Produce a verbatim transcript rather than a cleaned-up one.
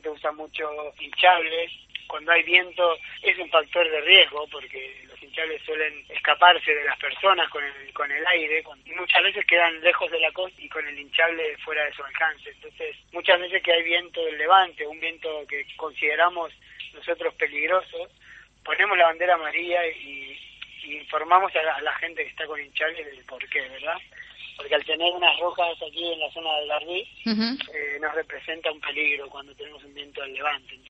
usa mucho hinchables. Cuando hay viento es un factor de riesgo porque los hinchables suelen escaparse de las personas con el, con el aire y muchas veces quedan lejos de la costa y con el hinchable fuera de su alcance. Entonces, muchas veces que hay viento del levante, un viento que consideramos nosotros peligroso, ponemos la bandera amarilla y, y informamos a la, a la gente que está con hinchables del por qué, ¿verdad? Porque al tener unas rojas aquí en la zona del Ardí, uh-huh. eh, nos representa un peligro cuando tenemos un viento del levante.